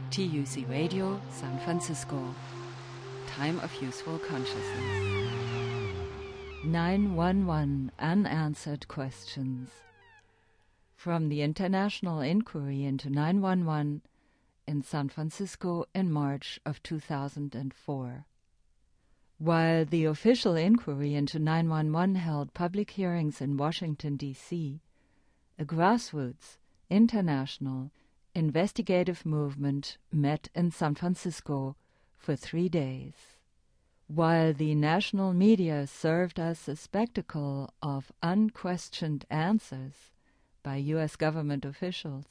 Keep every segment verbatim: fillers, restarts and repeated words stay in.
T U C Radio, San Francisco. Time of Useful Consciousness. nine one one Unanswered Questions. From the International Inquiry into nine one one in San Francisco in March of two thousand four. While the official inquiry into nine one one held public hearings in Washington, D C, a grassroots, international, investigative movement met in San Francisco for three days. While the national media served as a spectacle of unquestioned answers by U S government officials,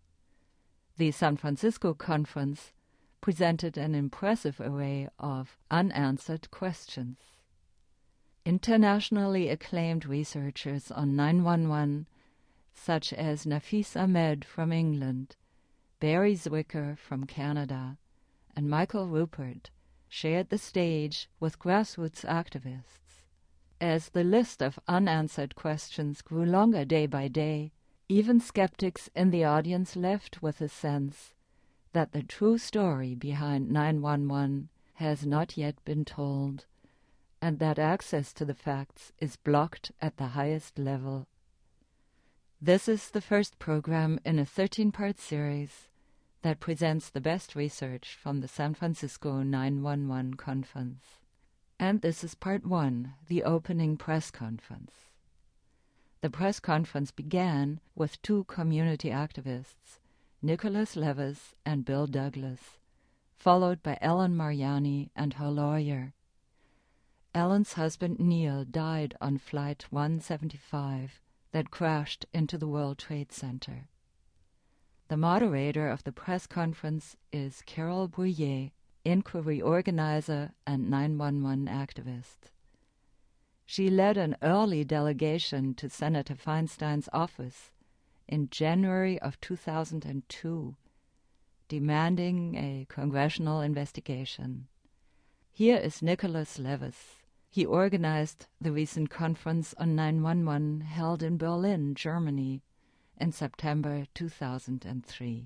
the San Francisco conference presented an impressive array of unanswered questions. Internationally acclaimed researchers on nine one one, such as Nafis Ahmed from England, Barry Zwicker from Canada, and Michael Ruppert, shared the stage with grassroots activists. As the list of unanswered questions grew longer day by day, even skeptics in the audience left with a sense that the true story behind nine one one has not yet been told, and that access to the facts is blocked at the highest level. This is the first program in a thirteen-part series that presents the best research from the San Francisco nine one one conference. And this is part one, the opening press conference. The press conference began with two community activists, Nicholas Levis and Bill Douglas, followed by Ellen Mariani and her lawyer. Ellen's husband Neil died on Flight one seventy-five that crashed into the World Trade Center. The moderator of the press conference is Carol Brouillet, inquiry organizer and nine one one activist. She led an early delegation to Senator Feinstein's office in January of two thousand two, demanding a congressional investigation. Here is Nicholas Levis. He organized the recent conference on nine one one held in Berlin, Germany, in September two thousand three.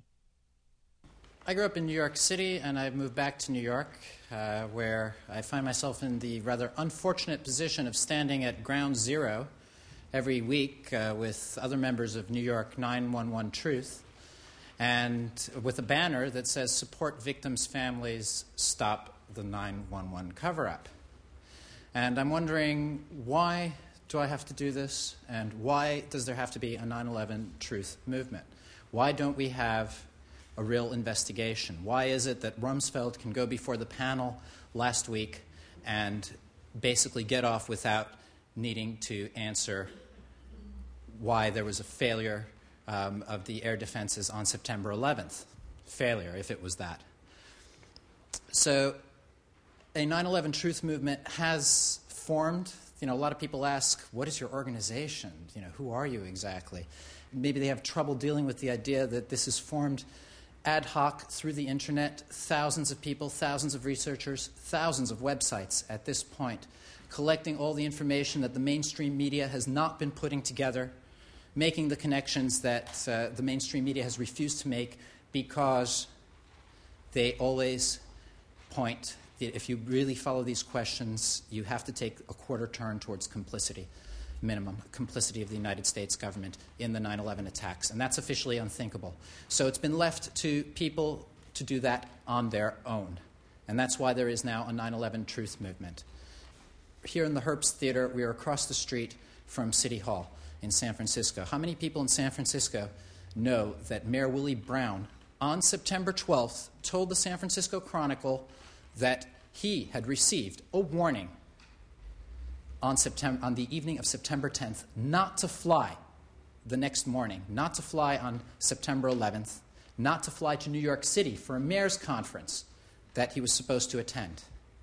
I grew up in New York City, and I've moved back to New York, uh, where I find myself in the rather unfortunate position of standing at ground zero every week uh, with other members of New York nine one one Truth, and with a banner that says, "Support victims' families, stop the nine one one cover-up." And I'm wondering, why do I have to do this, and why does there have to be a nine eleven Truth movement? Why don't we have a real investigation? Why is it that Rumsfeld can go before the panel last week and basically get off without needing to answer why there was a failure um, of the air defenses on September eleventh? Failure, if it was that. So a nine eleven Truth movement has formed. You know, a lot of people ask, what is your organization? You know, who are you exactly? Maybe they have trouble dealing with the idea that this is formed ad hoc through the internet, thousands of people, thousands of researchers, thousands of websites at this point, collecting all the information that the mainstream media has not been putting together, making the connections that uh, the mainstream media has refused to make because they always point. If you really follow these questions, you have to take a quarter turn towards complicity, minimum, complicity of the United States government in the nine eleven attacks. And that's officially unthinkable. So it's been left to people to do that on their own. And that's why there is now a nine eleven Truth movement. Here in the Herbst Theater, we are across the street from City Hall in San Francisco. How many people in San Francisco know that Mayor Willie Brown, on September twelfth, told the San Francisco Chronicle that he had received a warning on, September, on the evening of September tenth not to fly the next morning, not to fly on September eleventh, not to fly to New York City for a mayor's conference that he was supposed to attend?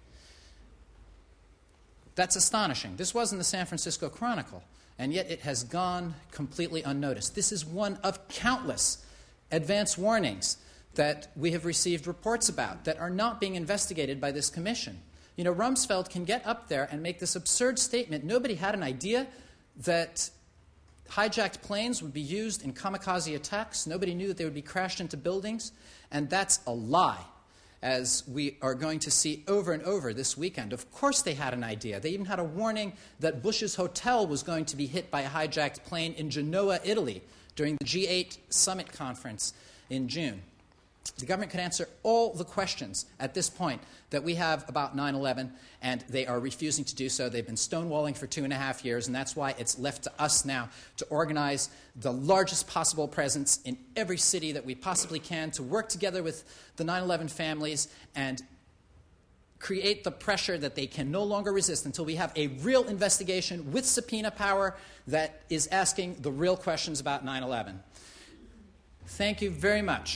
That's astonishing. This wasn't the San Francisco Chronicle, and yet it has gone completely unnoticed. This is one of countless advance warnings that we have received reports about that are not being investigated by this commission. You know, Rumsfeld can get up there and make this absurd statement. Nobody had an idea that hijacked planes would be used in kamikaze attacks. Nobody knew that they would be crashed into buildings. And that's a lie, as we are going to see over and over this weekend. Of course they had an idea. They even had a warning that Bush's hotel was going to be hit by a hijacked plane in Genoa, Italy, during the G eight summit conference in June. The government could answer all the questions at this point that we have about nine eleven, and they are refusing to do so. They've been stonewalling for two and a half years, and that's why it's left to us now to organize the largest possible presence in every city that we possibly can, to work together with the nine eleven families and create the pressure that they can no longer resist until we have a real investigation with subpoena power that is asking the real questions about nine eleven. Thank you very much.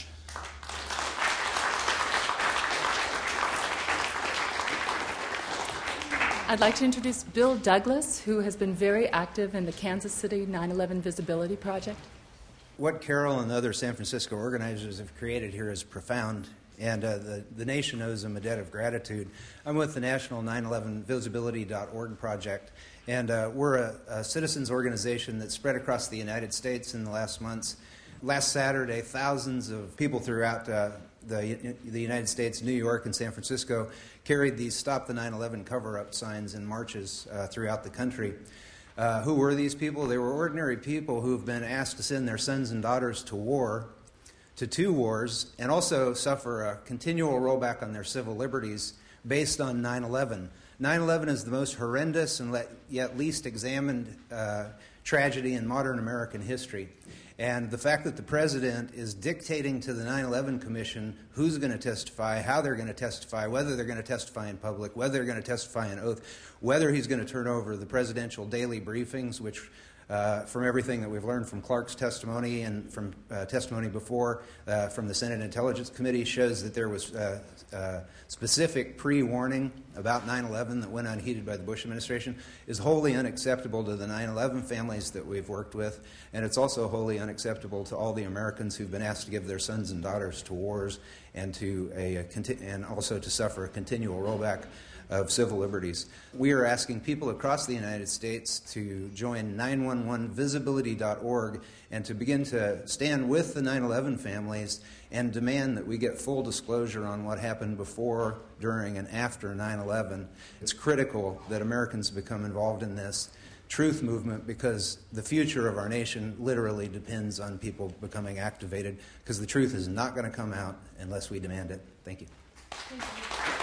I'd like to introduce Bill Douglas, who has been very active in the Kansas City nine eleven Visibility Project. What Carol and the other San Francisco organizers have created here is profound, and uh, the, the nation owes them a debt of gratitude. I'm with the National nine eleven Visibility dot org project, and uh, we're a, a citizens organization that spread across the United States in the last months. Last Saturday, thousands of people throughout uh, the, the United States, New York and San Francisco, carried these Stop the nine eleven cover-up signs in marches uh, throughout the country. Uh, who were these people? They were ordinary people who have been asked to send their sons and daughters to war, to two wars, and also suffer a continual rollback on their civil liberties based on nine eleven. nine eleven is the most horrendous and yet least examined uh, tragedy in modern American history. And the fact that the president is dictating to the nine eleven Commission who's going to testify, how they're going to testify, whether they're going to testify in public, whether they're going to testify in oath, whether he's going to turn over the presidential daily briefings, which uh, from everything that we've learned from Clark's testimony and from uh, testimony before uh, from the Senate Intelligence Committee, shows that there was uh, uh, specific pre-warning about nine eleven that went unheeded by the Bush administration, is wholly unacceptable to the nine eleven families that we've worked with, and it's also wholly unacceptable to all the Americans who've been asked to give their sons and daughters to wars and to a, a conti- and also to suffer a continual rollback of civil liberties. We are asking people across the United States to join nine one one visibility dot org and to begin to stand with the nine eleven families and demand that we get full disclosure on what happened before, during, and after nine eleven. It's critical that Americans become involved in this truth movement, because the future of our nation literally depends on people becoming activated, because the truth is not going to come out unless we demand it. Thank you. Thank you.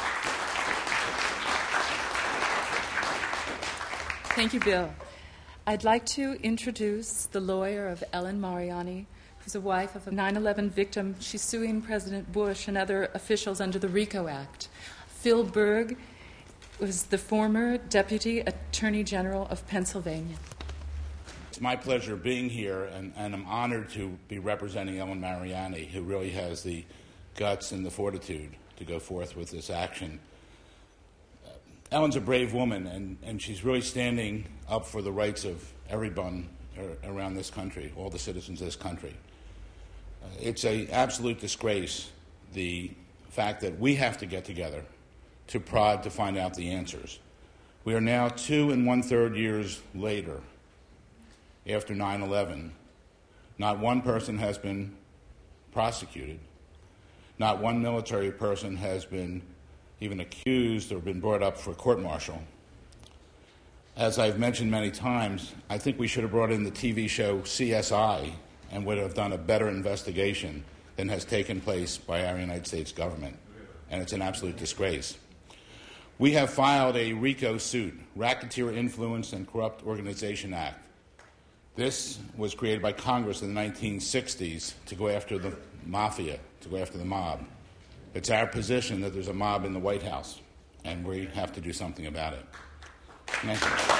Thank you, Bill. I'd like to introduce the lawyer of Ellen Mariani, who's a wife of a nine eleven victim. She's suing President Bush and other officials under the RICO Act. Phil Berg was the former Deputy Attorney General of Pennsylvania. It's my pleasure being here, and, and I'm honored to be representing Ellen Mariani, who really has the guts and the fortitude to go forth with this action. Ellen's a brave woman, and, and she's really standing up for the rights of everyone around this country, all the citizens of this country. Uh, it's an absolute disgrace, the fact that we have to get together to prod to find out the answers. We are now two and one-third years later, after nine eleven. Not one person has been prosecuted. Not one military person has been even accused or been brought up for court-martial. As I've mentioned many times, I think we should have brought in the T V show C S I and would have done a better investigation than has taken place by our United States government, and it's an absolute disgrace. We have filed a RICO suit, Racketeer Influence and Corrupt Organization Act. This was created by Congress in the nineteen sixties to go after the mafia, to go after the mob. It's our position that there's a mob in the White House, and we have to do something about it. Thank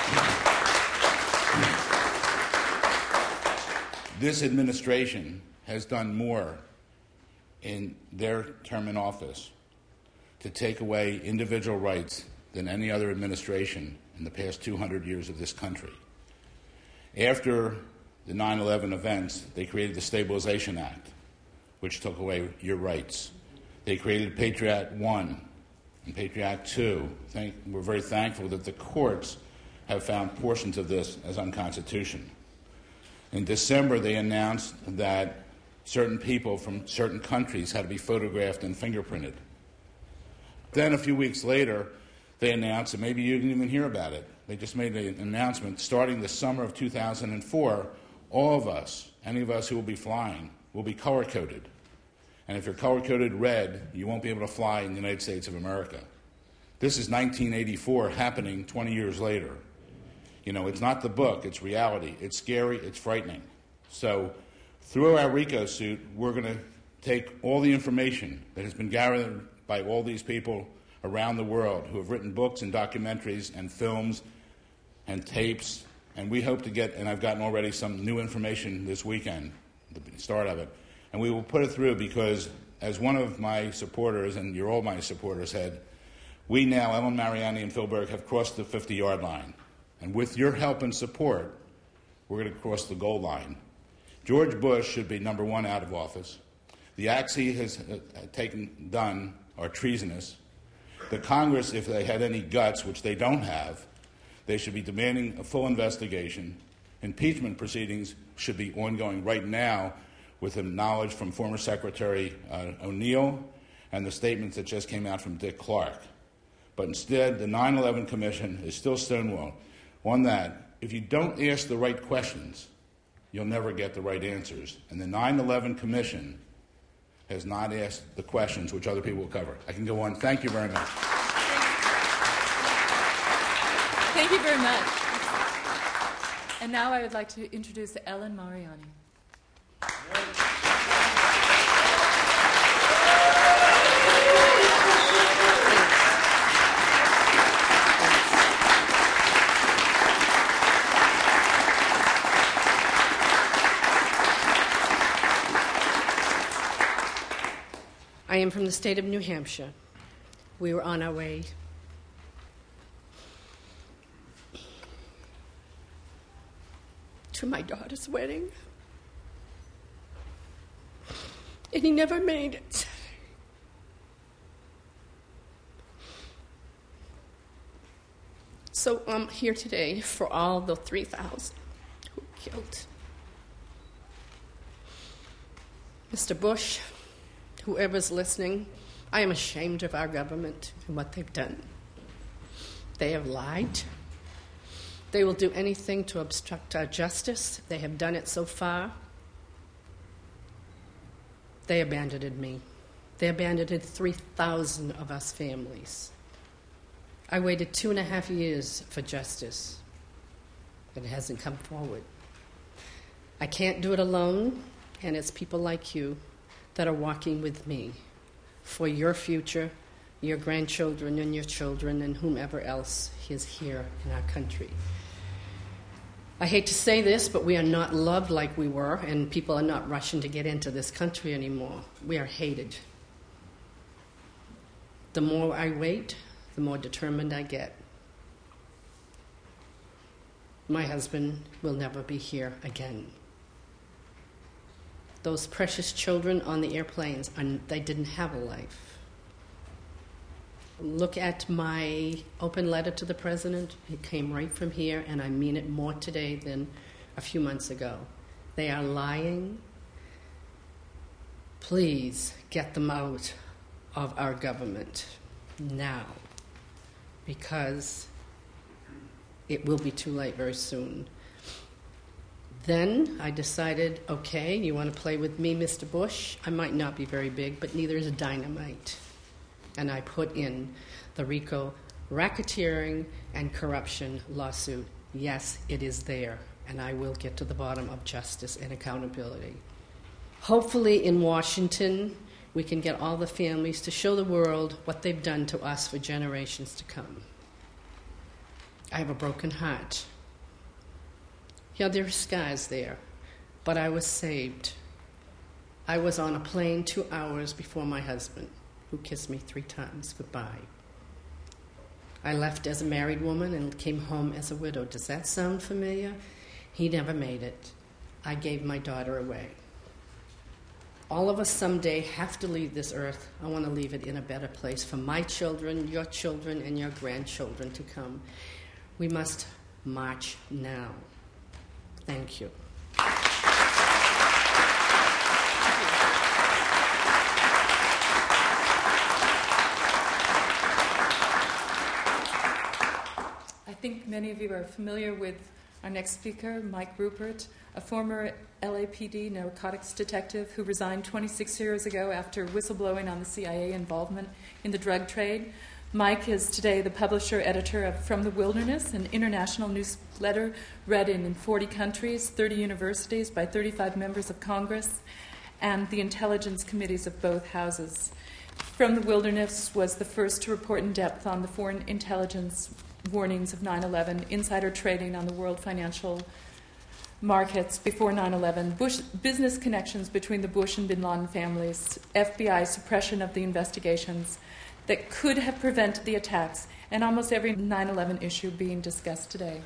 you. This administration has done more in their term in office to take away individual rights than any other administration in the past two hundred years of this country. After the nine eleven events, they created the Stabilization Act, which took away your rights. They created Patriot Act one and Patriot Act two. Thank, we're very thankful that the courts have found portions of this as unconstitutional. In December, they announced that certain people from certain countries had to be photographed and fingerprinted. Then a few weeks later, they announced, and maybe you didn't even hear about it, they just made an announcement, starting the summer of two thousand four, all of us, any of us who will be flying, will be color-coded. And if you're color-coded red, you won't be able to fly in the United States of America. This is nineteen eighty-four happening twenty years later. You know, it's not the book, it's reality. It's scary, it's frightening. So through our RICO suit, we're going to take all the information that has been gathered by all these people around the world who have written books and documentaries and films and tapes, and we hope to get, and I've gotten already some new information this weekend, the start of it, and we will put it through because, as one of my supporters, and you're all my supporters, said, we now, Ellen Mariani and Phil Berg, have crossed the fifty-yard line. And with your help and support, we're going to cross the goal line. George Bush should be number one out of office. The acts he has uh, taken, done are treasonous. The Congress, if they had any guts, which they don't have, they should be demanding a full investigation. Impeachment proceedings should be ongoing right now with the knowledge from former Secretary uh, O'Neill and the statements that just came out from Dick Clark. But instead, the nine eleven Commission is still stonewalled. On that, if you don't ask the right questions, you'll never get the right answers. And the nine eleven Commission has not asked the questions which other people will cover. I can go on. Thank you very much. Thank you very much. And now I would like to introduce Ellen Mariani. I am from the state of New Hampshire. We were on our way to my daughter's wedding, and he never made it. So I'm here today for all the three thousand who were killed. Mister Bush, whoever's listening, I am ashamed of our government and what they've done. They have lied. They will do anything to obstruct our justice. They have done it so far. They abandoned me. They abandoned three thousand of us families. I waited two and a half years for justice, but it hasn't come forward. I can't do it alone, and it's people like you that are walking with me for your future, your grandchildren and your children, and whomever else is here in our country. I hate to say this, but we are not loved like we were, and people are not rushing to get into this country anymore. We are hated. The more I wait, the more determined I get. My husband will never be here again. Those precious children on the airplanes, they didn't have a life. Look at my open letter to the president. It came right from here, and I mean it more today than a few months ago. They are lying. Please get them out of our government now, because it will be too late very soon. Then I decided, okay, you want to play with me, Mister Bush? I might not be very big, but neither is dynamite. And I put in the RICO racketeering and corruption lawsuit. Yes, it is there, and I will get to the bottom of justice and accountability. Hopefully in Washington, we can get all the families to show the world what they've done to us for generations to come. I have a broken heart. Yeah, there are scars there, but I was saved. I was on a plane two hours before my husband, who kissed me three times goodbye. I left as a married woman and came home as a widow. Does that sound familiar? He never made it. I gave my daughter away. All of us someday have to leave this earth. I want to leave it in a better place for my children, your children, and your grandchildren to come. We must march now. Thank you. Many of you are familiar with our next speaker, Mike Rupert, a former L A P D narcotics detective who resigned twenty-six years ago after whistleblowing on the C I A involvement in the drug trade. Mike is today the publisher-editor of From the Wilderness, an international newsletter read in forty countries, thirty universities, by thirty-five members of Congress, and the intelligence committees of both houses. From the Wilderness was the first to report in depth on the foreign intelligence warnings of nine eleven, insider trading on the world financial markets before nine eleven, Bush, business connections between the Bush and bin Laden families, F B I suppression of the investigations that could have prevented the attacks, and almost every nine eleven issue being discussed today.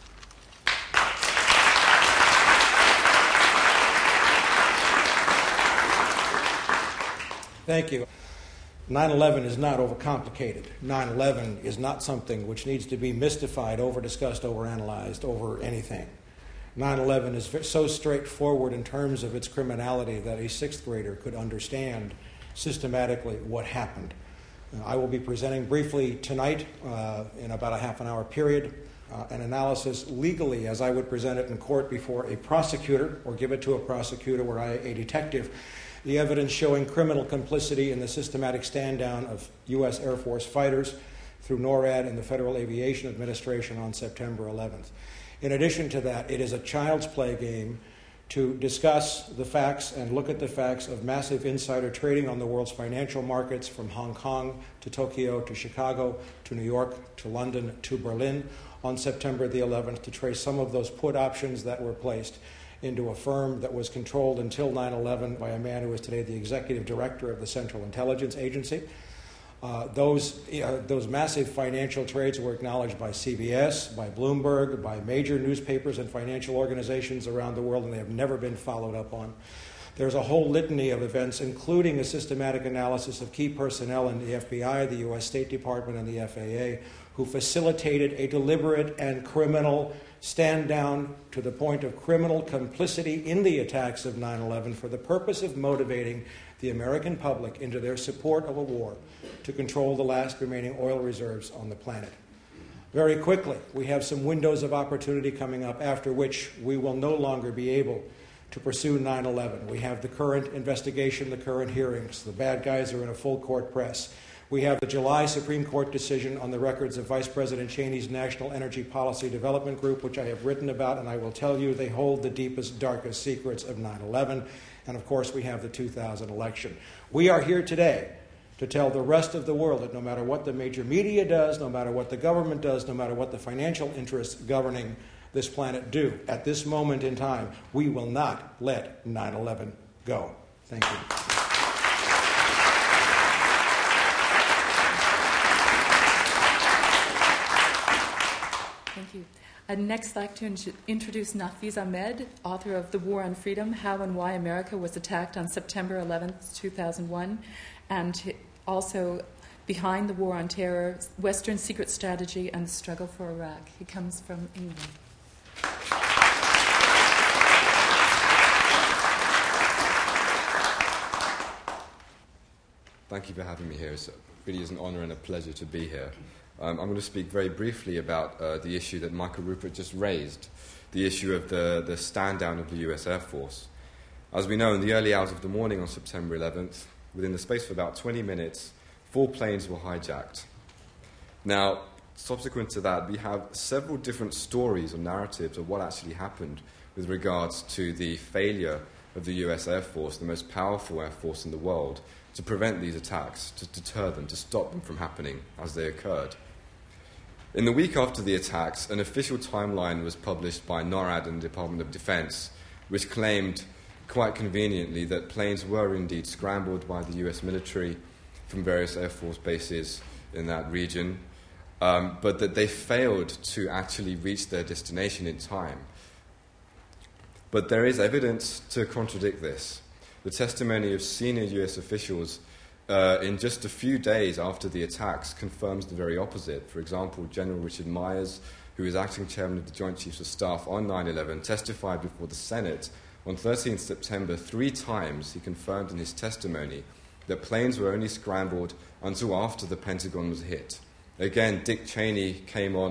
Thank you. nine eleven is not overcomplicated. nine eleven is not something which needs to be mystified, over-discussed, over-analyzed, over anything. nine eleven is so straightforward in terms of its criminality that a sixth grader could understand systematically what happened. Uh, I will be presenting briefly tonight, uh, in about a half an hour period, uh, an analysis legally as I would present it in court before a prosecutor, or give it to a prosecutor were I a detective, the evidence showing criminal complicity in the systematic stand-down of U S Air Force fighters through NORAD and the Federal Aviation Administration on September eleventh. In addition to that, it is a child's play game to discuss the facts and look at the facts of massive insider trading on the world's financial markets from Hong Kong to Tokyo to Chicago to New York to London to Berlin on September the eleventh, to trace some of those put options that were placed into a firm that was controlled until nine eleven by a man who is today the executive director of the Central Intelligence Agency. Uh, those, uh, those massive financial trades were acknowledged by C B S, by Bloomberg, by major newspapers and financial organizations around the world, and they have never been followed up on. There's a whole litany of events, including a systematic analysis of key personnel in the F B I, the U S State Department, and the F A A, who facilitated a deliberate and criminal stand down to the point of criminal complicity in the attacks of nine eleven for the purpose of motivating the American public into their support of a war to control the last remaining oil reserves on the planet. Very quickly, we have some windows of opportunity coming up after which we will no longer be able to pursue nine eleven. We have the current investigation, the current hearings. The bad guys are in a full court press. We have the July Supreme Court decision on the records of Vice President Cheney's National Energy Policy Development Group, which I have written about, and I will tell you they hold the deepest, darkest secrets of nine eleven. And, of course, we have the two thousand election. We are here today to tell the rest of the world that no matter what the major media does, no matter what the government does, no matter what the financial interests governing this planet do, at this moment in time, we will not let nine eleven go. Thank you. Thank you. I'd next like to in- introduce Nafees Ahmed, author of The War on Freedom, How and Why America Was Attacked on September eleventh, two thousand one, and also Behind the War on Terror, Western Secret Strategy and the Struggle for Iraq. He comes from England. Thank you for having me here. It really is an honor and a pleasure to be here. Um, I'm going to speak very briefly about uh, the issue that Michael Rupert just raised, the issue of the, the stand-down of the U S Air Force. As we know, in the early hours of the morning on September eleventh, within the space of about twenty minutes, four planes were hijacked. Now, subsequent to that, we have several different stories or narratives of what actually happened with regards to the failure of the U S Air Force, the most powerful air force in the world, to prevent these attacks, to deter them, to stop them from happening as they occurred. In the week after the attacks, an official timeline was published by NORAD and the Department of Defense, which claimed, quite conveniently, that planes were indeed scrambled by the U S military from various Air Force bases in that region, um, but that they failed to actually reach their destination in time. But there is evidence to contradict this. The testimony of senior U S officials uh, in just a few days after the attacks confirms the very opposite. For example, General Richard Myers, who is acting chairman of the Joint Chiefs of Staff on nine eleven, testified before the Senate on thirteenth September three times. He confirmed in his testimony that planes were only scrambled until after the Pentagon was hit. Again, Dick Cheney came on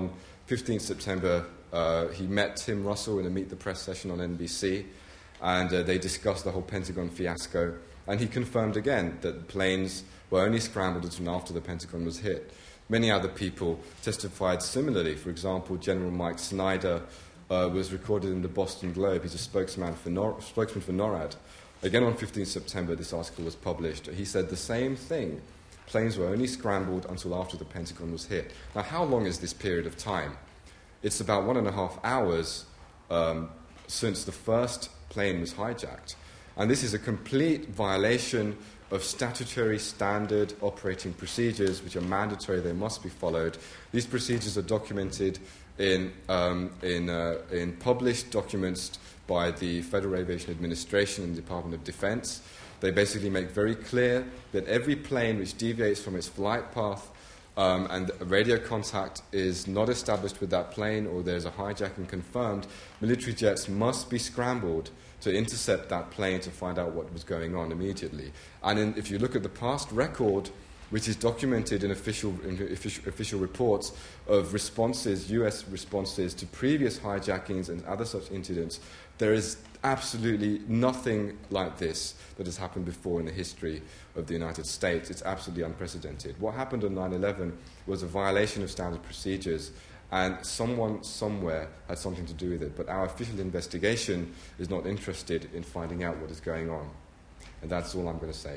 fifteenth September, uh, he met Tim Russell in a Meet the Press session on N B C, and uh, they discussed the whole Pentagon fiasco, and he confirmed again that planes were only scrambled until after the Pentagon was hit. Many other people testified similarly. For example, General Mike Snyder uh, was recorded in the Boston Globe. He's a spokesman for, Nor- spokesman for NORAD. Again, on fifteenth September, this article was published. He said the same thing. Planes were only scrambled until after the Pentagon was hit. Now, how long is this period of time? It's about one and a half hours um, since the first plane was hijacked. And this is a complete violation of statutory standard operating procedures, which are mandatory, they must be followed. These procedures are documented in, um, in, uh, in published documents by the Federal Aviation Administration and the Department of Defense. They basically make very clear that every plane which deviates from its flight path um, and radio contact is not established with that plane, or there's a hijacking confirmed, military jets must be scrambled to intercept that plane to find out what was going on immediately. And in, if you look at the past record, which is documented in official, in official, official reports of responses, U S responses to previous hijackings and other such incidents, there is absolutely nothing like this that has happened before in the history of the United States. It's absolutely unprecedented. What happened on nine eleven was a violation of standard procedures, and someone somewhere had something to do with it. But our official investigation is not interested in finding out what is going on. And that's all I'm going to say.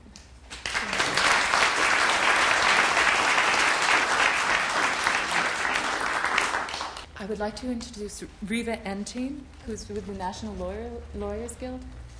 I would like to introduce Riva Entin, who's with the National Lawyer, Lawyers Guild.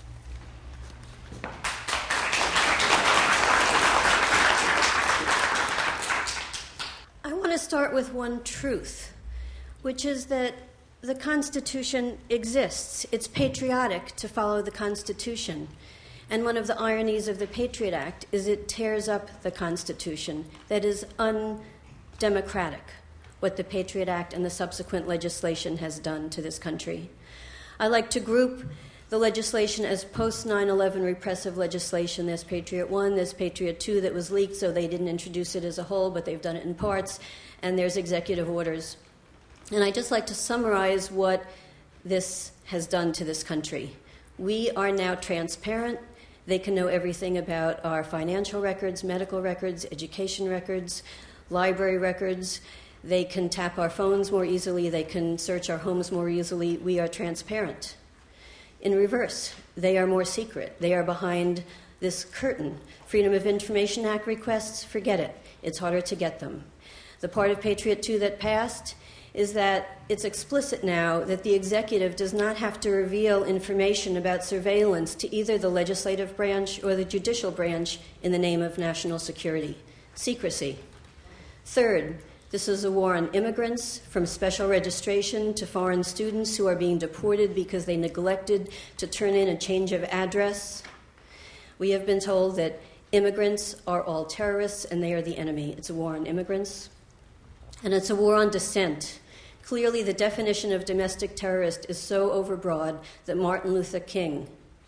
I want to start with one truth, which is that the Constitution exists. It's patriotic to follow the Constitution. And one of the ironies of the Patriot Act is it tears up the Constitution. That is undemocratic, what the Patriot Act and the subsequent legislation has done to this country. I like to group the legislation as post nine eleven repressive legislation. There's Patriot one, there's Patriot two that was leaked, so they didn't introduce it as a whole, but they've done it in parts, and there's executive orders. And I'd just like to summarize what this has done to this country. We are now transparent. They can know everything about our financial records, medical records, education records, library records. They can tap our phones more easily. They can search our homes more easily. We are transparent. In reverse, they are more secret. They are behind this curtain. Freedom of Information Act requests, forget it. It's harder to get them. The part of Patriot two that passed is that it's explicit now that the executive does not have to reveal information about surveillance to either the legislative branch or the judicial branch in the name of national security. Secrecy. Third, this is a war on immigrants, from special registration to foreign students who are being deported because they neglected to turn in a change of address. We have been told that immigrants are all terrorists and they are the enemy. It's a war on immigrants. And it's a war on dissent. Clearly, the definition of domestic terrorist is so overbroad that Martin Luther King,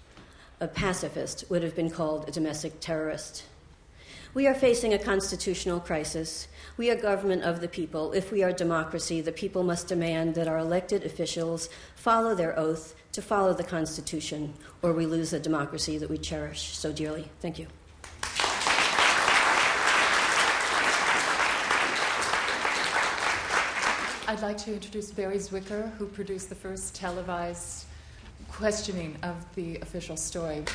a pacifist, would have been called a domestic terrorist. We are facing a constitutional crisis. We are government of the people. If we are democracy, the people must demand that our elected officials follow their oath to follow the Constitution, or we lose the democracy that we cherish so dearly. Thank you. I'd like to introduce Barry Zwicker, who produced the first televised questioning of the official story.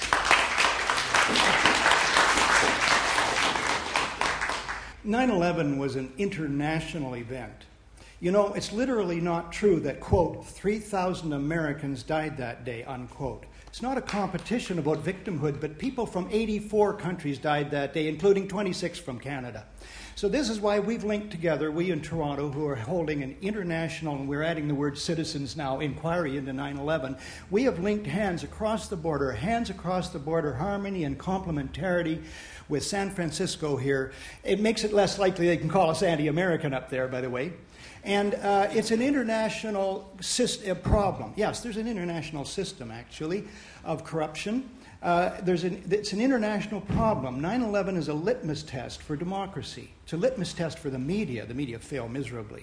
nine eleven was an international event. You know, it's literally not true that, quote, three thousand Americans died that day, unquote. It's not a competition about victimhood, but people from eighty-four countries died that day, including twenty-six from Canada. So this is why we've linked together, we in Toronto, who are holding an international, and we're adding the word citizens now, inquiry into nine eleven. We have linked hands across the border, hands across the border, harmony and complementarity with San Francisco here. It makes it less likely they can call us anti-American up there, by the way. And uh, it's an international system, problem. Yes, there's an international system, actually, of corruption. Uh, there's an, it's an international problem. nine eleven is a litmus test for democracy. It's a litmus test for the media. The media fail miserably.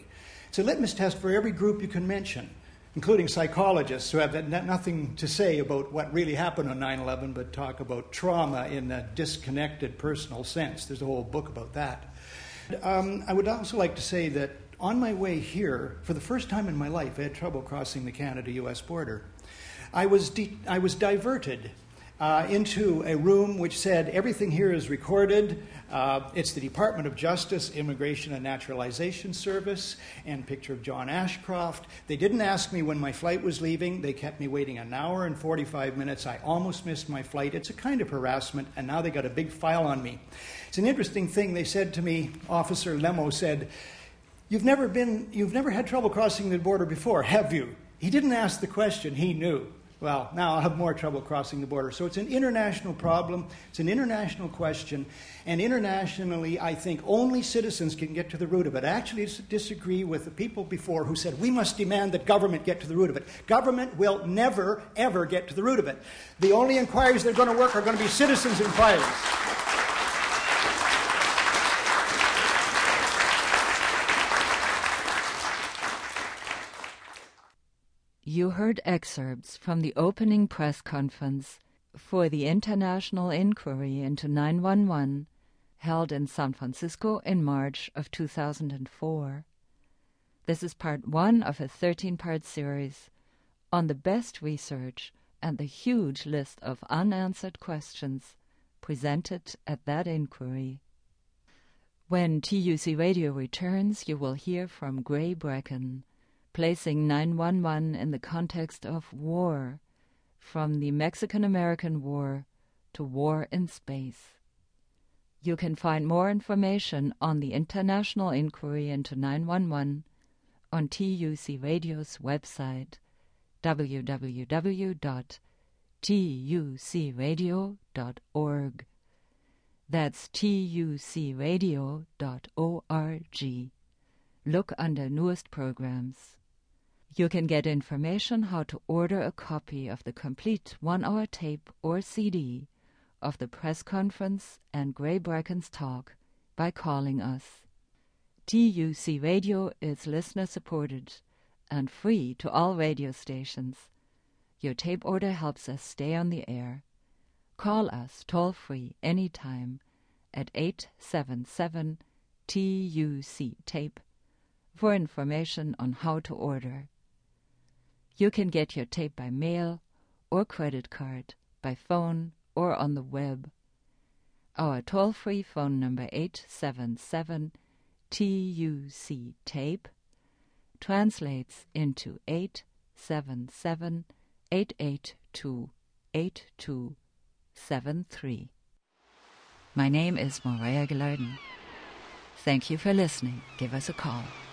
It's a litmus test for every group you can mention, including psychologists who have nothing to say about what really happened on nine eleven, but talk about trauma in a disconnected personal sense. There's a whole book about that. Um, I would also like to say that on my way here, for the first time in my life, I had trouble crossing the Canada-U S border. I was, de- I was diverted uh, into a room which said, everything here is recorded. Uh, it's the Department of Justice, Immigration and Naturalization Service, and picture of John Ashcroft. They didn't ask me when my flight was leaving. They kept me waiting an hour and forty-five minutes. I almost missed my flight. It's a kind of harassment, and now they got a big file on me. It's an interesting thing. They said to me, Officer Lemo said, You've never been, you've never had trouble crossing the border before, have you? He didn't ask the question, he knew. Well, now I'll have more trouble crossing the border. So it's an international problem, it's an international question, and internationally I think only citizens can get to the root of it. I actually disagree with the people before who said we must demand that government get to the root of it. Government will never, ever get to the root of it. The only inquiries that are going to work are going to be citizens' inquiries. You heard excerpts from the opening press conference for the International Inquiry into nine one one held in San Francisco in March of two thousand four. This is part one of a thirteen-part series on the best research and the huge list of unanswered questions presented at that inquiry. When T U C Radio returns, you will hear from Gray Bracken, placing nine one one in the context of war, from the Mexican-American War to war in space. You can find more information on the International Inquiry into nine one one on T U C Radio's website, w w w dot t u c radio dot org. That's t u c radio dot org. Look under Newest Programs. You can get information how to order a copy of the complete one-hour tape or C D of the press conference and Gray Bracken's talk by calling us. T U C Radio is listener-supported and free to all radio stations. Your tape order helps us stay on the air. Call us toll-free anytime at eight seven seven T U C tape for information on how to order. You can get your tape by mail or credit card, by phone or on the web. Our toll-free phone number eight seven seven T U C tape translates into eight seven seven eight eight two eight two seven three. My name is Maria Gilardin. Thank you for listening. Give us a call.